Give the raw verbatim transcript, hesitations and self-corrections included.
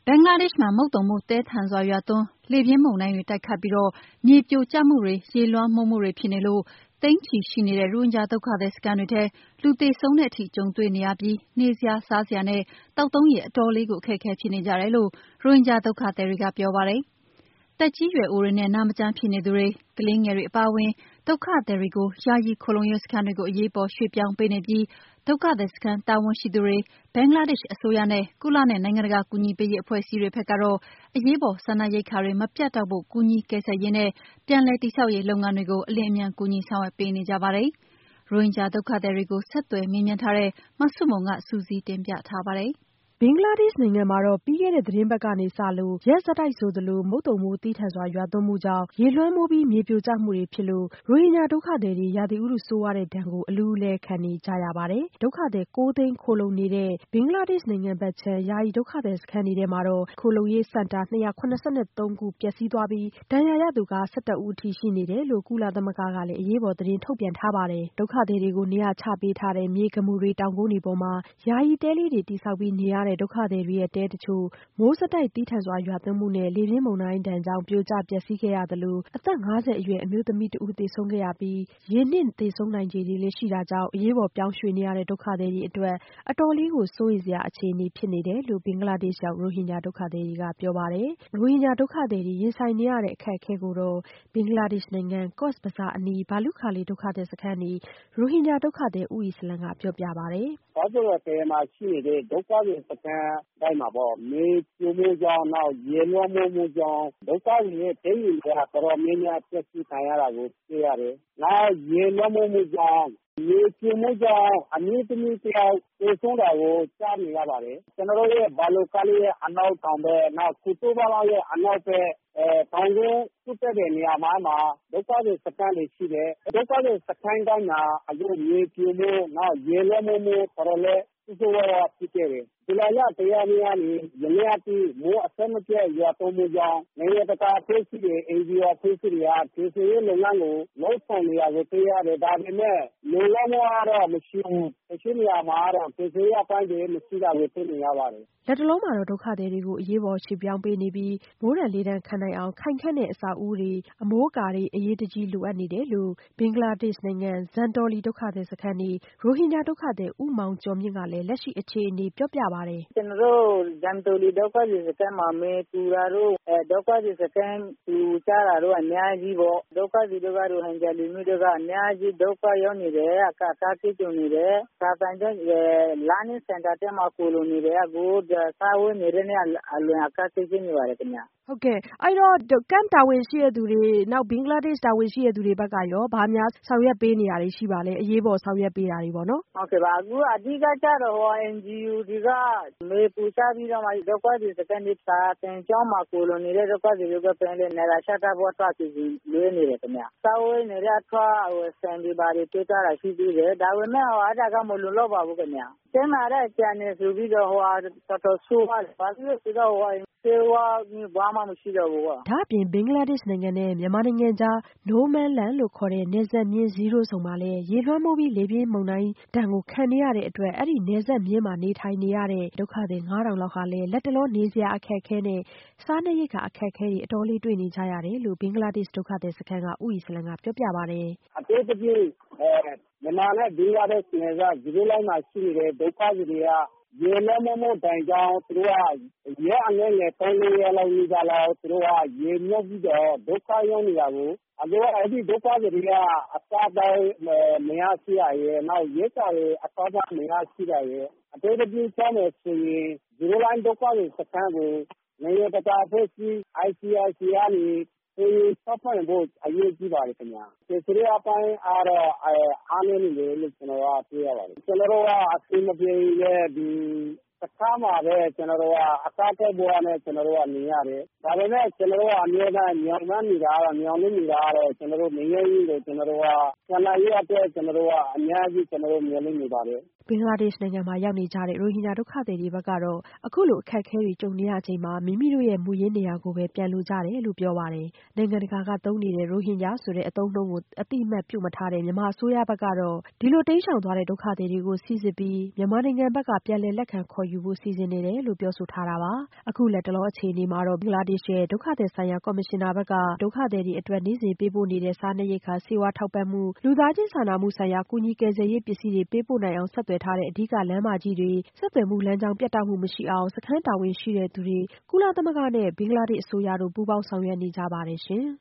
င်္ဂလားဒေ့ရှ်မှာမုတ်သုန်မိုးသည်းထန်စွာရွာသွန်း၊လေပြင်းမုန်တိုင်းတွေတိုက်ခတ်ပြီးမြေပြိုကျမှုတွေ၊ရေလွှမ်းမိုးမှုတွေဖြစ်နေလို့သိန်းချီရှိနေတဲ့ရိုဟင်ဂျာဒုက္ခသည်စခန်းတွေထဲလူသေဆုံးတဲ့အထိကြုံတွေ့နေရပြီးနေစရာ၊စားစရာနဲ့သောက်သုံးရေအတော်လေးကိုအခက်အခဲဖြစ်နေကြတယ်လို့ရိုဟင်ဂျာဒုက္ခသည်တွေကပြောပါတယ်။သက်ကြီးရွယ်အိုတွေနဲ့နာမကျန်းဖြစ်နေသူတွေ၊ကလေးငယ်တွေအပါအဝင်ဒုက္ခသည်တွေကိုယာယီခိုလှုံရေးစခန်းတွေကိုအရေးပေါ်ရွှေ့ပြောင်းပေးနေပြီးဒုက္ခသည်စခန်းတာဝန်ရှိသူတွေ၊ဘင်္ဂလားဒေ့ရှ်အစိုးရနဲ့ကုလနဲ့နိုင်ငံတကာကူညီပေးရေးအဖွဲ့အစည်းတွေဘက်ကတော့အရေးပေါ်စားနပ်ရိက္ခာတွေမပြတ်တောက်ဖို့ကူညီကယ်ဆယ်ရေးနဲ့ပြန်လည်တည်ဆောက်ရေးလုပ်ငန်းတွေကိုအလျင်အမြန်ကူညီဆောင်ရွက်ပေးနေကြပါတယ်။ ရိုဟင်ဂျာဒုက္ခသည်တွေကိုဆက်သွယ်မေးမြန်းထားတဲ့မဆုမွန်ကစုစည်းတင်ပြထားပါတယ်။ဘင်္ဂလားဒေ့ရှ်နိုင်ငံမှာပြီးခဲ့တဲ့သီတင်းပတ်ကနေစလို့ရက်ဆက်တိုက်ဆိုသလိုမုတ်သုန်မိုးသည်းထန်စွာရွာသွန်းမှုကြောင့်ရေလွှမ်းမိုးပြီးမြေပြိုကျမှုတွေဖြစ်လို့ရိုဟင်ဂျာဒုက္ခသည်တွေရာသီဥတုဆိုးဝါးတဲ့ဒဏ်ကိုအလူးအလဲခံနေကြရပါတယ်။ ဒုက္ခသည်ကိုးသိန်းခိုလှုံနေတဲ့ဘင်္ဂလားဒေ့ရှ်နိုင်ငံဘက်ခြမ်းယာယီဒုက္ခသည်စခန်းတွေထဲမှာတော့ခိုလှုံရေးစင်တာနှစ်ရာခုနစ်ဆယ့်သုံးခုပျက်စီးသွားပြီးဒဏ်ရာရသူကဆယ့်တစ်ဦးအထိရှိနေတယ်လို့ကုလသမဂ္ဂကလည်းအရေးပေါ်သတင်းထုတ်ပြန်ထားပါတယ်။ ဒုက္ခသည်တွေကိုနေရာချပေးထားတဲ့မြေကမူတွေတောင်ကုန်းတွေပေါ်မှာယာယီတဲလေးတွေတည်ဆောက်ပြီးနေရတဲ့ဒုက္ခသည်တွေရဲ့တဲတချို့မိုးဆက်တိုက်သည်းထန်စွာရွာသွန်းမှုနဲ့လေပြင်းမုန်တိုင်းဒဏ်ကြောင့်ပြိုကျပျက်စီးခဲ့ရသလိုအသက်ငါးဆယ်အရွယ်အမျိုးသမီးတဦးသေဆုံးခဲ့ရပြီးရေနစ်သေဆုံးနိုင်ခြေတွေလည်းရှိတာကြောင့်အရေးပေါ်ပြောင်းရွှေ့နေရတဲ့ဒုက္ခသည်တွေအတွက်အတော်လေးကိုစိုးရိမ်စရာအခြေအနေဖြစ်နေတယ်လို့ဘင်္ဂလားဒေ့ရှ်ရောက်ရိုဟင်ဂျာဒုက္ခသည်တွေကပြောပါတယ်။ ရိုဟင်ဂျာဒုက္ခသည်တွေရင်ဆိုင်နေရတဲ့အခက်အခဲကိုတော့ဘင်္ဂလားဒေ့ရှ်နိုင်ငံကော့စ်ဘဇားအနီးဘာလုခါလီဒုက္ခသည်စခန်းနေရိုဟင်ဂျာဒုက္ခသည်ဦးအီစလံကပြောပြပါတယ်။ ဘာကြောင့်လဲမှာရှိနေတဲ့ဒုက္ခသည်စခန်းတိုင်းမှာပေါ့မြေပြိုမှုကြောင့်နောက်ရေလွှမ်းမိုးမှုကြောင့်ဒုက္ခသည်ရဲ့ဒိတ်တွေကတော်တော်များများပျက်စီးခံရတာကိုတွေ့ရတယ်။နောက်ရေလွှမ်းမိုးမှုကြောင့်မြေပြိုမှုကြောင့်အမျိုးသမီးတယောက်သေဆုံးတာကိုကြားနေရပါတယ်။ကျွန်တော်တို့ရဲ့ဘာလုခါလီရဲ့အနောက်တောင်ဘက်နောက်ကူတူဘာလောရဲ့အနောက်ဘက်အဲတောင်ကုန်းစုတက်တဲ့နေရာမှာမှာဒုက္ခသည်စခန်းတွေရှိတယ်။ဒုက္ခသည်စခန်းတိုင်းမှာအခုမြေပြိုမှုနောက်ရေလွှမ်းမိုးမှုတော်တော်လေးဆိုးဆိုးဝါးဝါးဖြစ်ခဲ့တယ်။ဇူလိုင်လတစ်ရက်နေ့ကနေယနေ့အထိမိုးအဆက်မပြတ်ရွာသွန်းမှုကြောင့်နိုင်ငံတကာအဖွဲ့အစည်းတွေအင်ဂျီအိုအဖွဲ့အစည်းတွေကဒေသရေးလုပ်ငန်းကိုလုပ်ဆောင်နေရကိုတွေ့ရတယ်။ဒါပေမဲ့လုံလောက်မှုကတော့မရှိဘူး။တချို့နေရာမှာတော့ဒေသရေးအပိုင်းတွေမရှိတာကိုတွေ့နေရပါတယ်။လက်တလုံးမှာတော့ဒုက္ခသည်တွေကိုအရေးပေါ်ရွှေ့ပြောင်းပေးနေပြီးမိုးဒဏ်လေဒဏ်ခံနိုင်အောင်ခိုင်ခန့်တဲ့အဆောက်အဦတွေအမိုးအကာတွေအရေးတကြီးလိုအပ်နေတယ်လို့ဘင်္ဂလားဒေ့ရှ်နိုင်ငံဇန်တော်လီဒုက္ခသည်စခန်းနေရိုဟင်ဂျာဒုက္ခသည်ဦးမောင်ကျော်မြင့်ကလည်းလက်ရှိအခြေအနေပြောပြပါတယ်။ကျွန်တော်တို့ဇန်တော်လီဒုက္ခသည်စခန်းမှာမြေပြိုတာတို့ဒုက္ခသည်စခန်းပြိုကျတာတို့အများကြီးပေါ့။ဒုက္ခသည်တွေကရိုဟင်ဂျာလူမျိုးတွေကအများကြီးဒုက္ခရောက်နေတယ်အခက်အခဲကြုံနေတယ်။စာသင်ကျောင်းလမ်းစင်တာထဲမှာခိုလှုံနေတယ်အခုစားဝတ်နေရေးနဲ့အလွန်အခက်အခဲဖြစ်နေပါတယ်ခင်ဗျ။ဟုတ်ကဲ့အဲ့တော့ကမ့်တာဝန်ရှိတဲ့သူတွေနောက်ဘင်္ဂလားဒေ့ရှ်တာဝန်ရှိတဲ့သူတွေဘက်ကရောဘာများဆောင်ရွက်ပေးနေတာတွေရှိပါလဲအရေးပေါ်ဆောင်ရွက်ပေးတာတွေပေါ့နော်။ဟုတ်ကဲ့ပါအခုအဓိကကျတော့ဟို အန်ဂျီအို တွေကမြေပြိုကျပြီးတော့မှဒုက္ခသည်စခန်းတွေစာသင်ကျောင်းမှာခိုလှုံနေတဲ့ဒုက္ခသည်တွေကပြန်လည်နေရာချထားဖို့အတွက်ပြည်စီလွှဲနေတယ်ခင်ဗျ။စားဝတ်နေရေးအတွက်ဆန်တွေဘာတွေပေးထားတာရှိသေးတယ်ဒါပေမဲ့အဲ့ဒါကမလုံလောက်ပါဘူးခင်ဗျ။ကျန်းမာတဲ့ကျန်နေဆိုပြီးတော့ဟိုတော်တော်ဆိုးပါတယ်ဘာလို့လဲဆိုတော့ဟိုဆေးဝါးဘာမှမရှိတော့ဘူး။ဒါ့အပြင်ဘင်္ဂလားဒေ့ရှ်နိုင်ငံနဲ့မြန်မာနိုင်ငံကြား No Man Land လို့ခေါ်တဲ့နယ်စပ်မျဉ်းဇီးရိုးဆုံမှာလည်းရေလွှမ်းမိုးပြီးလေပြင်းမုန်တိုင်းဒဏ်ကိုခံနေရတဲ့အတွက်အဲ့ဒီနယ်စပ်မျဉ်းမှာနေထိုင်နေရတဲ့ဒုက္ခသည်ငါးထောင်လောက်ဟာလည်းလက်တလောနေစရာအခက်အခဲနဲ့စားနပ်ရိက္ခာအခက်အခဲတွေအတော်လေးတွေ့နေကြရတယ်လို့ဘင်္ဂလားဒေ့ရှ်ဒုက္ခသည်စခန်းကဦးအီစလံကပြောပြပါတယ်။အသေးသေးအဲမြန်မာနဲ့ဘင်္ဂလားဒေ့ရှ်နယ်စပ်ဇီးရိုးလိုင်းမှာရှိနေတဲ့ဒုက္ခသည်တွေကရေလွှမ်းမိုးမှုဒဏ်ကြောင့်သူတို့ကရဲအငယ်ငယ်သုံးလေးရက်လောက်နေကြလောက်သူတို့ကရေမြုပ်ပြီးတော့ဒုက္ခရောက်နေတာကိုအခုအဲ့ဒီဒုက္ခတွေကအစားတိုင်းမရရှိရရဲ့နောက်ရဲစာတွေအစားတိုင်းမရရှိရရဲ့အသေးသေးပြောမယ်ဆိုရင်ဇီရိုလိုင်းဒုက္ခတွေစခန်းကိုနိုင်ငံတကာအဖွဲ့အစည်း အိုင်စီအာစီကနေဒီဆောက်ဖွင့်ဖို့အရေးကြီးပါတယ်ခင်ဗျာ။ဒီစရိအပိုင်းအားတော့အားနည်းနေတယ်လို့ကျွန်တော်ကပြောရပါတယ်။ကျွန်တော်တို့ကအစီအမပြေရဲ့ဒီစခန်းမှာပဲကျွန်တော်တို့ကအစားတက်ဖို့နဲ့ကျွန်တော်တို့ကနေရတယ်။ဒါပေမဲ့ကျွန်တော်တို့ကအများနဲ့ညောင်နှမ်းနေတာကတော့ညောင်နေနေတာကတော့ကျွန်တော်တို့မင်းရင်းကိုကျွန်တော်တို့ကဆန္ဒရေးအတွက်ကျွန်တော်တို့ကအများကြီးကျွန်တော်တို့မျှော်လင့်နေပါတယ်။ဘင်္ဂလားဒေ့ရှ်နိုင်ငံမှာရောက်နေကြတဲ့ ရိုဟင်ဂျာဒုက္ခသည်တွေဘက်ကတော့ အခုလိုအခက်အခဲတွေကြုံနေရချိန်မှာ မိမိတို့ရဲ့မူရင်းနေရာကိုပဲပြန်လိုကြတယ်လို့ပြောပါတယ်။ နိုင်ငံတကာကသုံးနေတဲ့ ရိုဟင်ဂျာဆိုတဲ့အသုံးအနှုန်းကိုအသိအမှတ်ပြုမထားတဲ့မြန်မာအစိုးရဘက်ကတော့ ဒီလိုတိမ်းရှောင်သွားတဲ့ဒုက္ခသည်တွေကိုစိစစ်ပြီး မြန်မာနိုင်ငံဘက်ကပြန်လည်လက်ခံခေါ်ယူဖို့စီစဉ်နေတယ်လို့ပြောဆိုထားတာပါ။ အခုလက်တလောအခြေအနေမှာတော့ ဘင်္ဂလားဒေ့ရှ်ရဲ့ဒုက္ခသည်ဆိုင်ရာကော်မရှင်နာဘက်က ဒုက္ခသည်တွေအတွက်နေ့စဉ်ပေးပို့နေတဲ့ စားနပ်ရိက္ခာ၊ ဆေးဝါးထောက်ပံ့မှု၊ လူသားချင်းစာနာမှုဆိုင်ရာကူညီကယ်ဆယ်ရေးပစ္စည်းတွေပေးပို့နိုင်အောင်ဆက်သွယ်ထားတဲ့ အဓိကလမ်းမကြီးတွေ ဆက်သွယ်မှုလမ်းကြောင်းပြတ်တောက်မှုမရှိအောင် စခန်းတာဝန်ရှိသူတွေ ကုလသမဂ္ဂနဲ့ ဘင်္ဂလားဒေ့ရှ်အစိုးရတို့ပူးပေါင်းဆောင်ရွက်နေကြပါတယ်ရှင်။